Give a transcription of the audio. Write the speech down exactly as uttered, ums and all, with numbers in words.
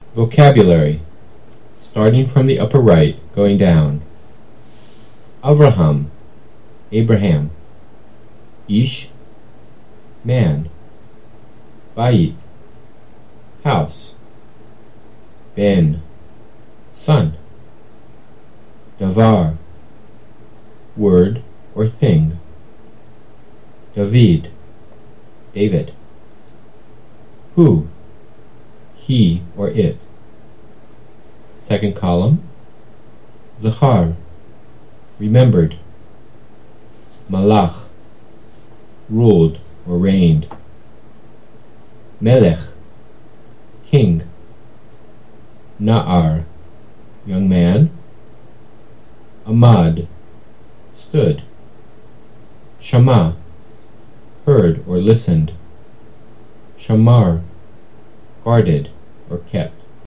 Vocabulary, starting from the upper right, going down. Avraham, Abraham. Ish, man. Bayit, house. Ben, son. Davar, word or thing. David, David. Who, he or it. Second column. Zachar, remembered. Malach, ruled or reigned. Melech, king. Na'ar, young man. Amad, stood. Shama, heard or listened. Shamar, guarded or kept.